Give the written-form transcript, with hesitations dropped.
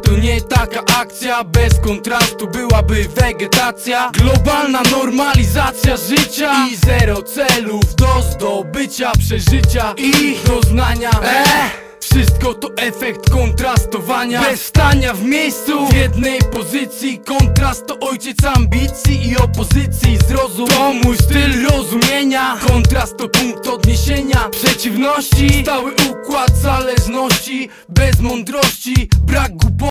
to nie taka akcja, bez kontrastu byłaby wegetacja. Globalna normalizacja życia i zero celów do zdobycia, przeżycia i doznania. Wszystko to efekt kontrastowania, bez stania w miejscu, w jednej pozycji. Kontrast to ojciec ambicji i opozycji. Zrozum, to mój styl rozumienia. Kontrast to punkt odniesienia przeciwności, stały układ zależności. Bez mądrości brak głupoty.